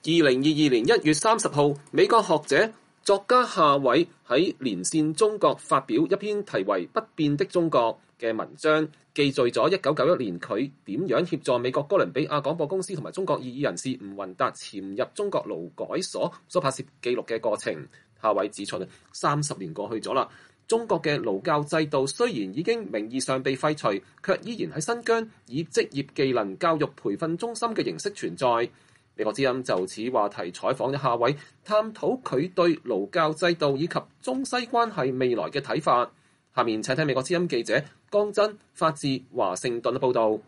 2022年1月30號，美國學者作家夏偉喺連線中國發表一篇題為《不變的中國》嘅文章，記敘咗1991年佢點樣協助美國哥倫比亞廣播公司同埋中國異議人士吳雲達潛入中國勞改所拍攝記錄嘅過程。夏偉指出，30年過去咗啦，中國嘅勞教制度雖然已經名義上被廢除，卻依然喺新疆以職業技能教育培訓中心嘅形式存在。美國之音就此話題採訪咗夏偉，探討佢對勞教制度以及中西關係未來嘅睇法。下面請聽美國之音記者江真發自華盛頓嘅報導。